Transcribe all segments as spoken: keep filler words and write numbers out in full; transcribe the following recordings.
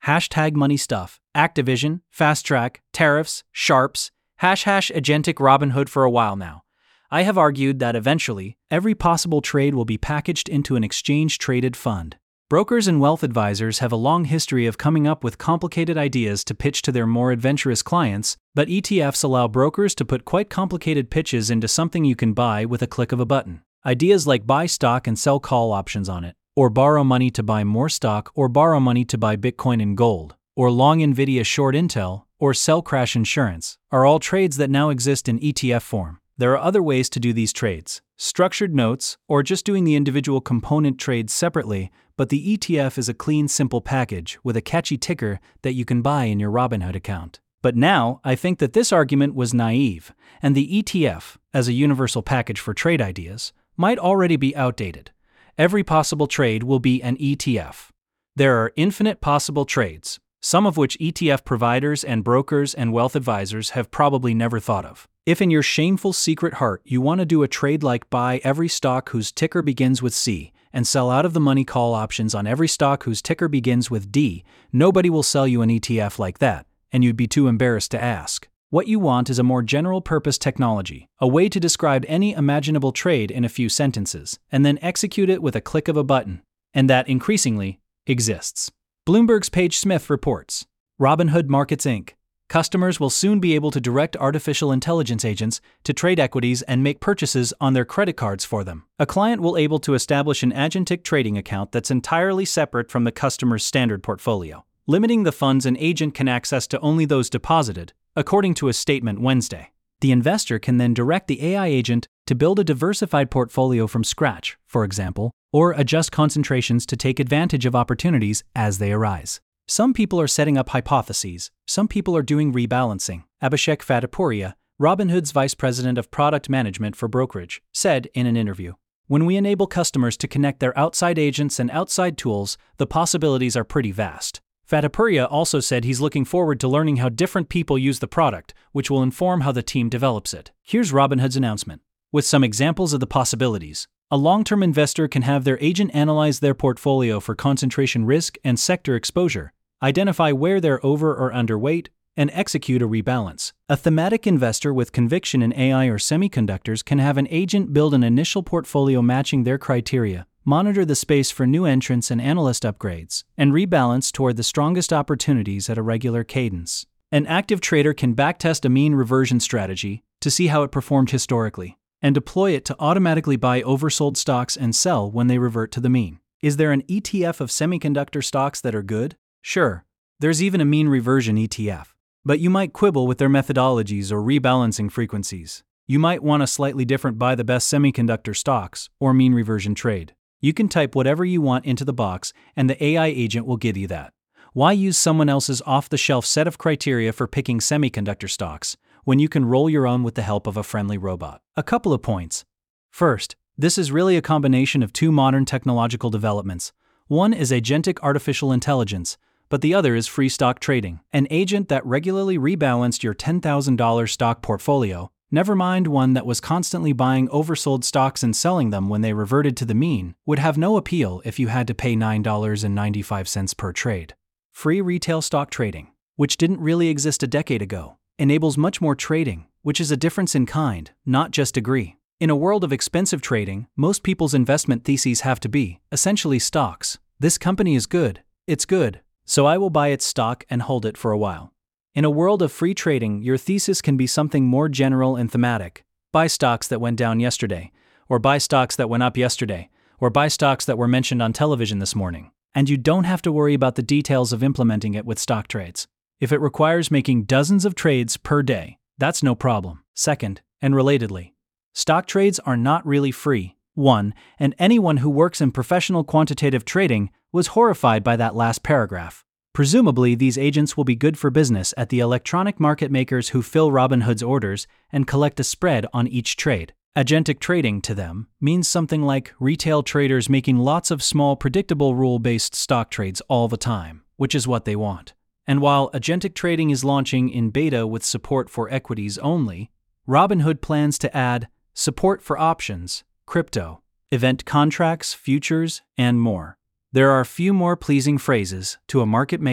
hashtag money stuff, Activision, Fast Track, tariffs, sharps, hash hash agentic Robinhood for a while now. I have argued that eventually, every possible trade will be packaged into an exchange-traded fund. Brokers and wealth advisors have a long history of coming up with complicated ideas to pitch to their more adventurous clients, but E T Fs allow brokers to put quite complicated pitches into something you can buy with a click of a button. Ideas like buy stock and sell call options on it, or borrow money to buy more stock, or borrow money to buy Bitcoin and gold, or long Nvidia short Intel, or sell crash insurance, are all trades that now exist in E T F form. There are other ways to do these trades, structured notes, or just doing the individual component trades separately, but the E T F is a clean, simple package with a catchy ticker that you can buy in your Robinhood account. But now, I think that this argument was naive, and the E T F, as a universal package for trade ideas, might already be outdated. Every possible trade will be an E T F. There are infinite possible trades, some of which E T F providers and brokers and wealth advisors have probably never thought of. If in your shameful secret heart you want to do a trade like buy every stock whose ticker begins with C and sell out of the money call options on every stock whose ticker begins with D, nobody will sell you an E T F like that, and you'd be too embarrassed to ask. What you want is a more general-purpose technology, a way to describe any imaginable trade in a few sentences, and then execute it with a click of a button, and that, increasingly, exists. Bloomberg's Paige Smith reports, Robinhood Markets Incorporated. Customers will soon be able to direct artificial intelligence agents to trade equities and make purchases on their credit cards for them. A client will be able to establish an agentic trading account that's entirely separate from the customer's standard portfolio, limiting the funds an agent can access to only those deposited, according to a statement Wednesday. The investor can then direct the A I agent to build a diversified portfolio from scratch, for example, or adjust concentrations to take advantage of opportunities as they arise. Some people are setting up hypotheses, some people are doing rebalancing. Abhishek Fatapuria, Robinhood's vice president of product management for brokerage, said in an interview, "When we enable customers to connect their outside agents and outside tools, the possibilities are pretty vast." Fatapuria also said he's looking forward to learning how different people use the product, which will inform how the team develops it. Here's Robinhood's announcement. With some examples of the possibilities, a long-term investor can have their agent analyze their portfolio for concentration risk and sector exposure, identify where they're over or underweight, and execute a rebalance. A thematic investor with conviction in A I or semiconductors can have an agent build an initial portfolio matching their criteria, monitor the space for new entrants and analyst upgrades, and rebalance toward the strongest opportunities at a regular cadence. An active trader can backtest a mean reversion strategy to see how it performed historically, and deploy it to automatically buy oversold stocks and sell when they revert to the mean. Is there an E T F of semiconductor stocks that are good? Sure. There's even a mean reversion E T F. But you might quibble with their methodologies or rebalancing frequencies. You might want a slightly different buy the best semiconductor stocks or mean reversion trade. You can type whatever you want into the box and the A I agent will give you that. Why use someone else's off-the-shelf set of criteria for picking semiconductor stocks when you can roll your own with the help of a friendly robot? A couple of points. First, this is really a combination of two modern technological developments. One is agentic artificial intelligence, but the other is free stock trading, an agent that regularly rebalanced your ten thousand dollars stock portfolio, never mind one that was constantly buying oversold stocks and selling them when they reverted to the mean, would have no appeal if you had to pay nine dollars and ninety-five cents per trade. Free retail stock trading, which didn't really exist a decade ago, enables much more trading, which is a difference in kind, not just degree. In a world of expensive trading, most people's investment theses have to be, essentially stocks. This company is good, it's good, so I will buy its stock and hold it for a while. In a world of free trading, your thesis can be something more general and thematic. Buy stocks that went down yesterday, or buy stocks that went up yesterday, or buy stocks that were mentioned on television this morning. And you don't have to worry about the details of implementing it with stock trades. If it requires making dozens of trades per day, that's no problem. Second, and relatedly, stock trades are not really free. One, and anyone who works in professional quantitative trading was horrified by that last paragraph. Presumably, these agents will be good for business at the electronic market makers who fill Robinhood's orders and collect a spread on each trade. Agentic trading, to them, means something like retail traders making lots of small, predictable rule-based stock trades all the time, which is what they want. And while agentic trading is launching in beta with support for equities only, Robinhood plans to add support for options, crypto, event contracts, futures, and more. There are a few more pleasing phrases to a market maker,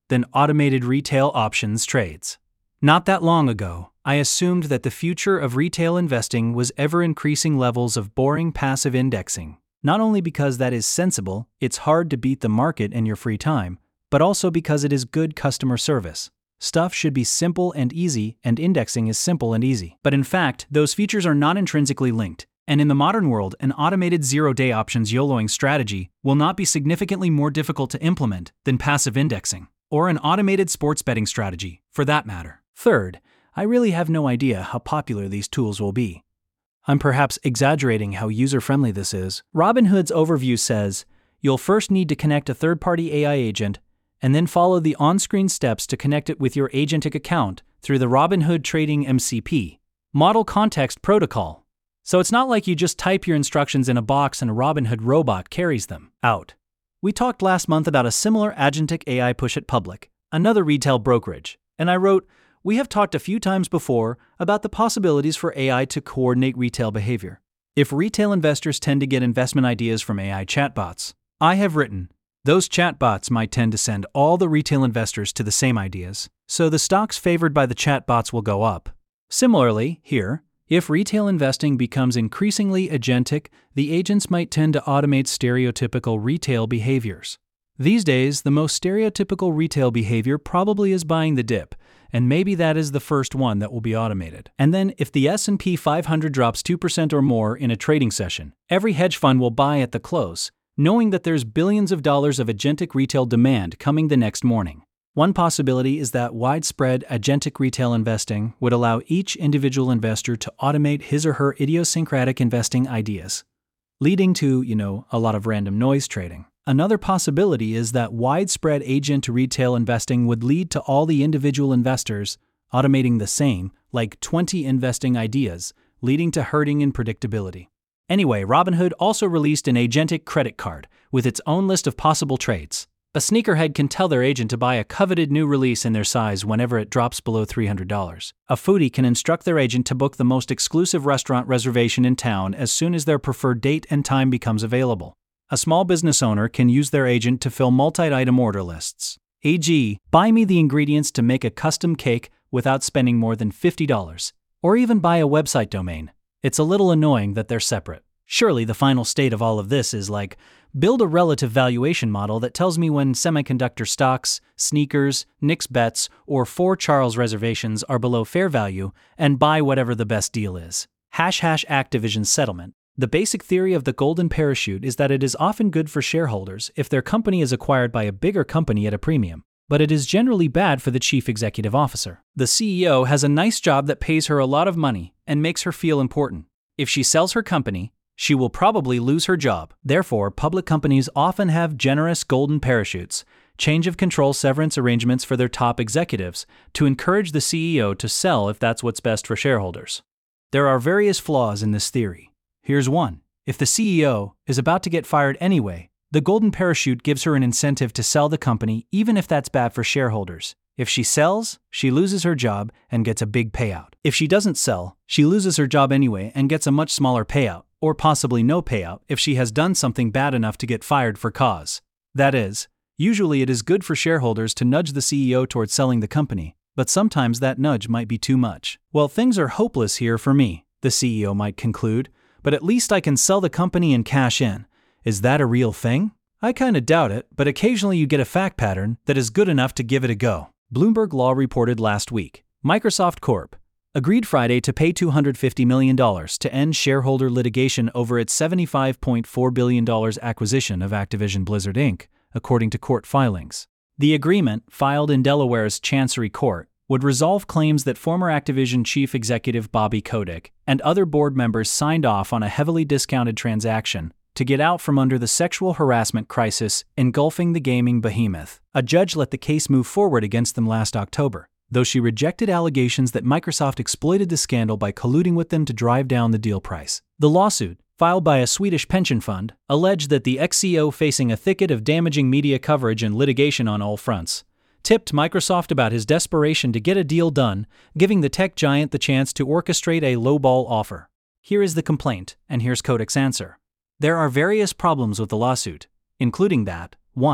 than automated retail options trades. Not that long ago, I assumed that the future of retail investing was ever-increasing levels of boring passive indexing, not only because that is sensible, it's hard to beat the market in your free time, but also because it is good customer service. Stuff should be simple and easy, and indexing is simple and easy. But in fact, those features are not intrinsically linked, and in the modern world, an automated zero-day options YOLOing strategy will not be significantly more difficult to implement than passive indexing, or an automated sports betting strategy, for that matter. Third, I really have no idea how popular these tools will be. I'm perhaps exaggerating how user-friendly this is. Robinhood's overview says, you'll first need to connect a third-party A I agent, and then follow the on-screen steps to connect it with your agentic account through the Robinhood Trading M C P, Model Context Protocol. So it's not like you just type your instructions in a box and a Robinhood robot carries them out. We talked last month about a similar agentic A I push at Public, another retail brokerage, and I wrote, we have talked a few times before about the possibilities for A I to coordinate retail behavior. If retail investors tend to get investment ideas from A I chatbots, I have written, those chatbots might tend to send all the retail investors to the same ideas, so the stocks favored by the chatbots will go up. Similarly, here, if retail investing becomes increasingly agentic, the agents might tend to automate stereotypical retail behaviors. These days, the most stereotypical retail behavior probably is buying the dip, and maybe that is the first one that will be automated. And then, if the S and P five hundred drops two percent or more in a trading session, every hedge fund will buy at the close, knowing that there's billions of dollars of agentic retail demand coming the next morning. One possibility is that widespread agentic retail investing would allow each individual investor to automate his or her idiosyncratic investing ideas, leading to, you know, a lot of random noise trading. Another possibility is that widespread agent retail investing would lead to all the individual investors automating the same, like twenty investing ideas, leading to herding and predictability. Anyway, Robinhood also released an agentic credit card with its own list of possible trades. A sneakerhead can tell their agent to buy a coveted new release in their size whenever it drops below three hundred dollars. A foodie can instruct their agent to book the most exclusive restaurant reservation in town as soon as their preferred date and time becomes available. A small business owner can use their agent to fill multi-item order lists. for example, buy me the ingredients to make a custom cake without spending more than fifty dollars. Or even buy a website domain. It's a little annoying that they're separate. Surely the final state of all of this is like, build a relative valuation model that tells me when semiconductor stocks, sneakers, Knicks bets, or four Charles reservations are below fair value, and buy whatever the best deal is. Hash hash Activision settlement. The basic theory of the golden parachute is that it is often good for shareholders if their company is acquired by a bigger company at a premium, but it is generally bad for the chief executive officer. The C E O has a nice job that pays her a lot of money and makes her feel important. If she sells her company, she will probably lose her job. Therefore, public companies often have generous golden parachutes, change of control severance arrangements for their top executives, to encourage the C E O to sell if that's what's best for shareholders. There are various flaws in this theory. Here's one. If the C E O is about to get fired anyway, the golden parachute gives her an incentive to sell the company even if that's bad for shareholders. If she sells, she loses her job and gets a big payout. If she doesn't sell, she loses her job anyway and gets a much smaller payout, or possibly no payout if she has done something bad enough to get fired for cause. That is, usually it is good for shareholders to nudge the C E O towards selling the company, but sometimes that nudge might be too much. Well, things are hopeless here for me, the C E O might conclude, but at least I can sell the company and cash in. Is that a real thing? I kinda doubt it, but occasionally you get a fact pattern that is good enough to give it a go. Bloomberg Law reported last week, Microsoft Corp agreed Friday to pay two hundred fifty million dollars to end shareholder litigation over its seventy-five point four billion dollars acquisition of Activision Blizzard Incorporated, according to court filings. The agreement, filed in Delaware's Chancery Court, would resolve claims that former Activision chief executive Bobby Kotick and other board members signed off on a heavily discounted transaction to get out from under the sexual harassment crisis engulfing the gaming behemoth. A judge let the case move forward against them last October, though she rejected allegations that Microsoft exploited the scandal by colluding with them to drive down the deal price. The lawsuit, filed by a Swedish pension fund, alleged that the ex-C E O, facing a thicket of damaging media coverage and litigation on all fronts, tipped Microsoft about his desperation to get a deal done, giving the tech giant the chance to orchestrate a lowball offer. Here is the complaint, and here's Kotick's answer. There are various problems with the lawsuit, including that, one.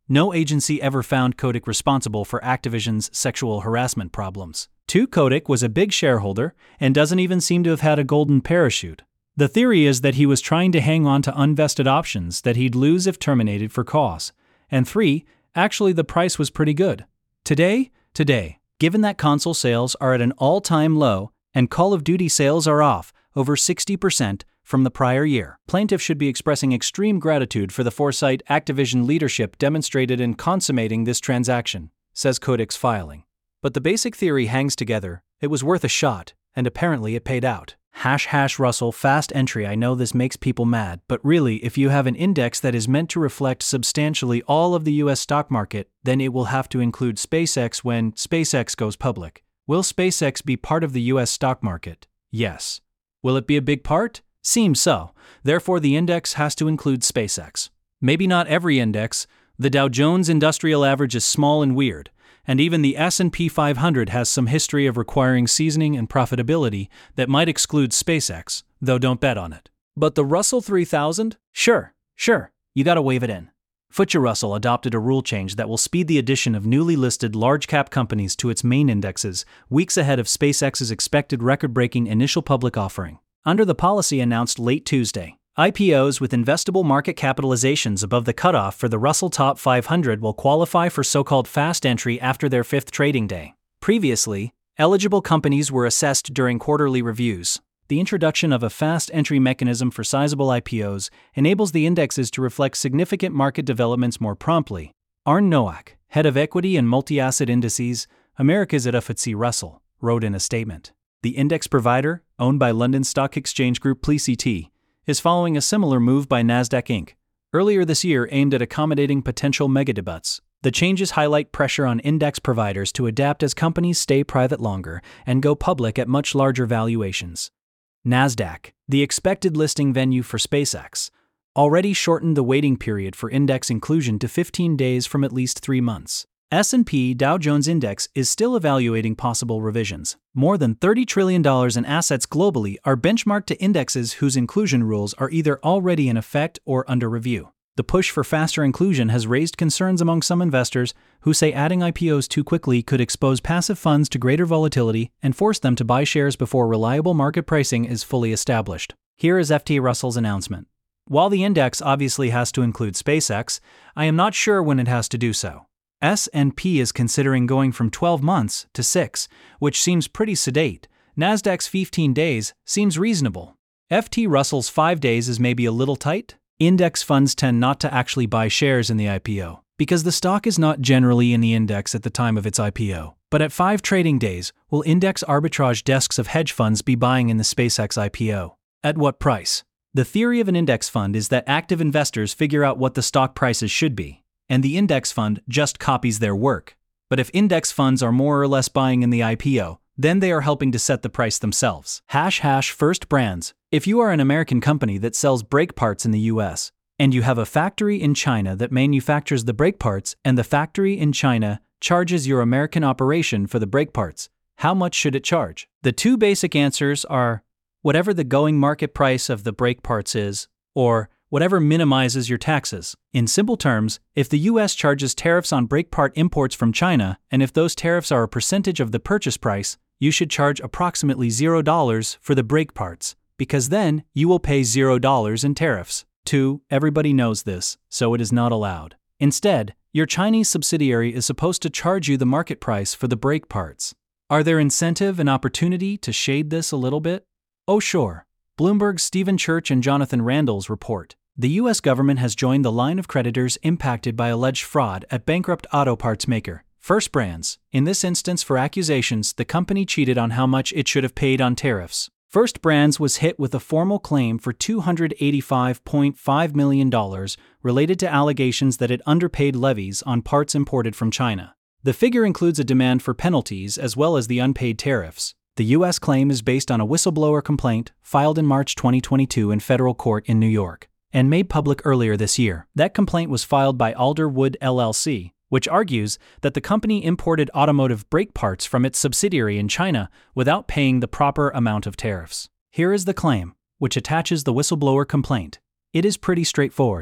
No agency ever found Kotick responsible for Activision's sexual harassment problems. two Kotick was a big shareholder and doesn't even seem to have had a golden parachute. The theory is that he was trying to hang on to unvested options that he'd lose if terminated for cause. And three, actually the price was pretty good. Today, today, given that console sales are at an all-time low and Call of Duty sales are off over sixty percent from the prior year, plaintiffs should be expressing extreme gratitude for the foresight Activision leadership demonstrated in consummating this transaction, says Kotick's filing. But the basic theory hangs together. It was worth a shot, and apparently it paid out. Hash hash Russell, fast entry. I know this makes people mad, but really, if you have an index that is meant to reflect substantially all of the U S stock market, then it will have to include SpaceX when SpaceX goes public. Will SpaceX be part of the U S stock market? Yes. Will it be a big part? Seems so. Therefore, the index has to include SpaceX. Maybe not every index. The Dow Jones Industrial Average is small and weird, and even the S and P five hundred has some history of requiring seasoning and profitability that might exclude SpaceX, though don't bet on it. But the Russell three thousand? Sure, sure, you gotta wave it in. F T S E Russell adopted a rule change that will speed the addition of newly listed large-cap companies to its main indexes, weeks ahead of SpaceX's expected record-breaking initial public offering. Under the policy announced late Tuesday, I P Os with investable market capitalizations above the cutoff for the Russell Top five hundred will qualify for so-called fast entry after their fifth trading day. Previously, eligible companies were assessed during quarterly reviews. The introduction of a fast entry mechanism for sizable I P Os enables the indexes to reflect significant market developments more promptly. Arne Nowak, head of equity and multi-asset indices, Americas at F T S E Russell, wrote in a statement. The index provider, owned by London Stock Exchange Group P L C T, is following a similar move by Nasdaq Incorporated, earlier this year aimed at accommodating potential megadebuts. The changes highlight pressure on index providers to adapt as companies stay private longer and go public at much larger valuations. Nasdaq, the expected listing venue for SpaceX, already shortened the waiting period for index inclusion to fifteen days from at least three months. S and P Dow Jones Index is still evaluating possible revisions. More than thirty trillion dollars in assets globally are benchmarked to indexes whose inclusion rules are either already in effect or under review. The push for faster inclusion has raised concerns among some investors who say adding I P Os too quickly could expose passive funds to greater volatility and force them to buy shares before reliable market pricing is fully established. Here is F T Russell's announcement. While the index obviously has to include SpaceX, I am not sure when it has to do so. S and P is considering going from twelve months to six, which seems pretty sedate. Nasdaq's fifteen days seems reasonable. F T Russell's five days is maybe a little tight. Index funds tend not to actually buy shares in the I P O, because the stock is not generally in the index at the time of its I P O. But at five trading days, will index arbitrage desks of hedge funds be buying in the SpaceX I P O? At what price? The theory of an index fund is that active investors figure out what the stock prices should be, and the index fund just copies their work. But if index funds are more or less buying in the I P O, then they are helping to set the price themselves. Hash hash First Brands. If you are an American company that sells brake parts in the U S, and you have a factory in China that manufactures the brake parts, and the factory in China charges your American operation for the brake parts, how much should it charge? The two basic answers are whatever the going market price of the brake parts is, or whatever minimizes your taxes. In simple terms, if the U S charges tariffs on brake part imports from China, and if those tariffs are a percentage of the purchase price, you should charge approximately zero dollars for the brake parts, because then you will pay zero dollars in tariffs. Two, everybody knows this, so it is not allowed. Instead, your Chinese subsidiary is supposed to charge you the market price for the brake parts. Are there incentive and opportunity to shade this a little bit? Oh sure. Bloomberg's Stephen Church and Jonathan Randall's report. The U S government has joined the line of creditors impacted by alleged fraud at bankrupt auto parts maker First Brands. In this instance, for accusations the company cheated on how much it should have paid on tariffs. First Brands was hit with a formal claim for two hundred eighty-five point five million dollars related to allegations that it underpaid levies on parts imported from China. The figure includes a demand for penalties as well as the unpaid tariffs. The U S claim is based on a whistleblower complaint filed in March twenty twenty-two in federal court in New York and made public earlier this year. That complaint was filed by Alderwood L L C, which argues that the company imported automotive brake parts from its subsidiary in China without paying the proper amount of tariffs. Here is the claim, which attaches the whistleblower complaint. It is pretty straightforward.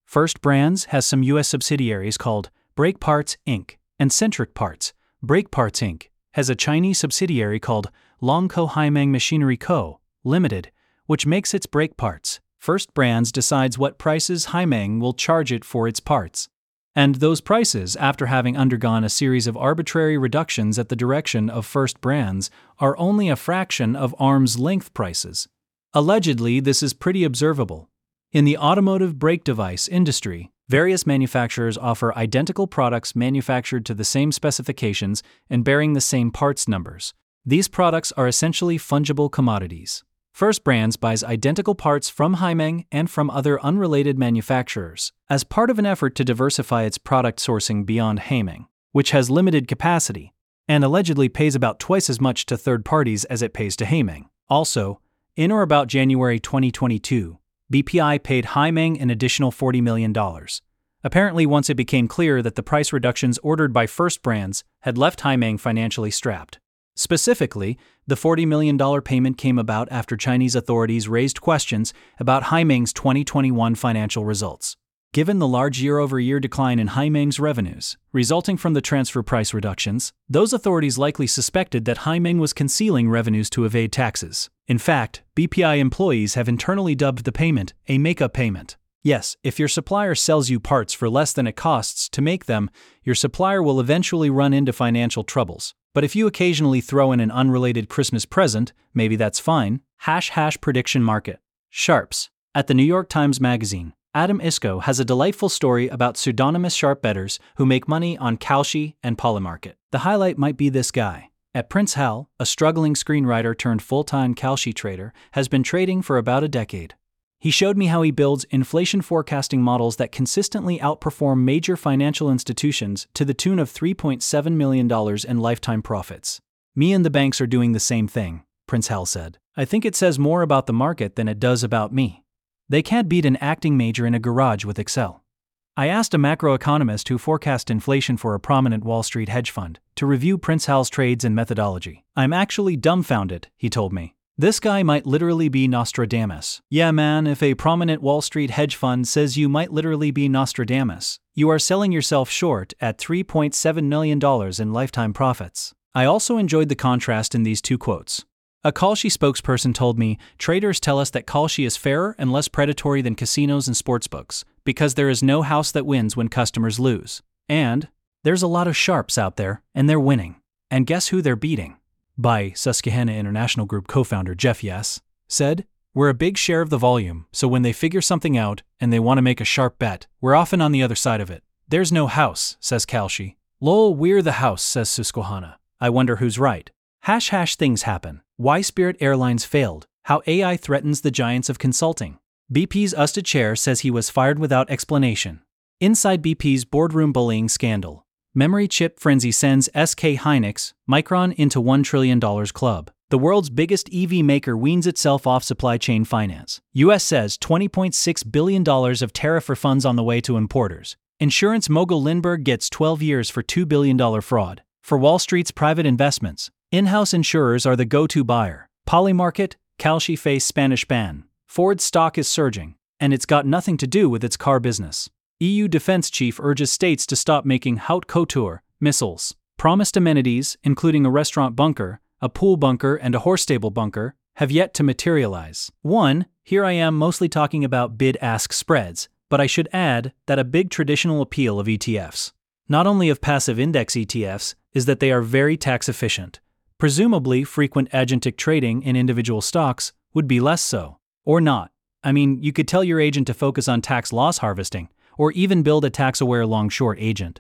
First Brands has some U S subsidiaries called Brake Parts Incorporated and Centric Parts. Brake Parts Incorporated has a Chinese subsidiary called Longco Haimeng Machinery Co., Limited, which makes its brake parts. First Brands decides what prices Haimeng will charge it for its parts. And those prices, after having undergone a series of arbitrary reductions at the direction of First Brands, are only a fraction of arm's length prices. Allegedly, this is pretty observable. In the automotive brake device industry, various manufacturers offer identical products manufactured to the same specifications and bearing the same parts numbers. These products are essentially fungible commodities. First Brands buys identical parts from Haimeng and from other unrelated manufacturers as part of an effort to diversify its product sourcing beyond Haimeng, which has limited capacity, and allegedly pays about twice as much to third parties as it pays to Haimeng. Also, in or about January twenty twenty-two, B P I paid Haimeng an additional forty million dollars. Apparently, once it became clear that the price reductions ordered by First Brands had left Haimeng financially strapped. Specifically, the forty million dollars payment came about after Chinese authorities raised questions about Haimeng's twenty twenty-one financial results. Given the large year-over-year decline in Haimeng's revenues, resulting from the transfer price reductions, those authorities likely suspected that Haimeng was concealing revenues to evade taxes. In fact, B P I employees have internally dubbed the payment a make-up payment. Yes, if your supplier sells you parts for less than it costs to make them, your supplier will eventually run into financial troubles. But if you occasionally throw in an unrelated Christmas present, maybe that's fine. Hash hash prediction market. Sharps. At the New York Times Magazine, Adam Isko has a delightful story about pseudonymous sharp bettors who make money on Kalshi and Polymarket. The highlight might be this guy. At Prince Hal, a struggling screenwriter turned full-time Kalshi trader, has been trading for about a decade. He showed me how he builds inflation forecasting models that consistently outperform major financial institutions to the tune of three point seven million dollars in lifetime profits. Me and the banks are doing the same thing, Prince Hal said. I think it says more about the market than it does about me. They can't beat an acting major in a garage with Excel. I asked a macroeconomist who forecast inflation for a prominent Wall Street hedge fund to review Prince Hal's trades and methodology. I'm actually dumbfounded, he told me. This guy might literally be Nostradamus. Yeah man, if a prominent Wall Street hedge fund says you might literally be Nostradamus, you are selling yourself short at three point seven million dollars in lifetime profits. I also enjoyed the contrast in these two quotes. A Kalshi spokesperson told me, traders tell us that Kalshi is fairer and less predatory than casinos and sportsbooks, because there is no house that wins when customers lose. And, there's a lot of sharps out there, and they're winning. And guess who they're beating? By Susquehanna International Group co-founder Jeff Yes, said, we're a big share of the volume, so when they figure something out and they want to make a sharp bet, we're often on the other side of it. There's no house, says Kalshi. Lol, we're the house, says Susquehanna. I wonder who's right. Hash hash things happen. Why Spirit Airlines failed. How A I threatens the giants of consulting. B P's Usted chair says he was fired without explanation. Inside B P's boardroom bullying scandal. Memory chip frenzy sends S K Hynix, Micron into one trillion dollars club. The world's biggest E V maker weans itself off supply chain finance. U S says twenty point six billion dollars of tariff refunds on the way to importers. Insurance mogul Lindbergh gets twelve years for two billion dollars fraud. For Wall Street's private investments, in-house insurers are the go-to buyer. Polymarket, Kalshi face Spanish ban. Ford's stock is surging, and it's got nothing to do with its car business. E U defense chief urges states to stop making haute couture missiles. Promised amenities, including a restaurant bunker, a pool bunker, and a horse stable bunker, have yet to materialize. one. Here I am mostly talking about bid-ask spreads, but I should add that a big traditional appeal of E T Fs, not only of passive index E T Fs, is that they are very tax efficient. Presumably, frequent agentic trading in individual stocks would be less so. Or not. I mean, you could tell your agent to focus on tax loss harvesting, or even build a tax-aware long-short agent.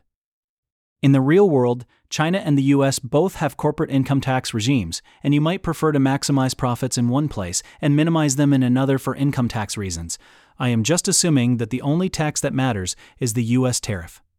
In the real world, China and the U S both have corporate income tax regimes, and you might prefer to maximize profits in one place and minimize them in another for income tax reasons. I am just assuming that the only tax that matters is the U S tariff.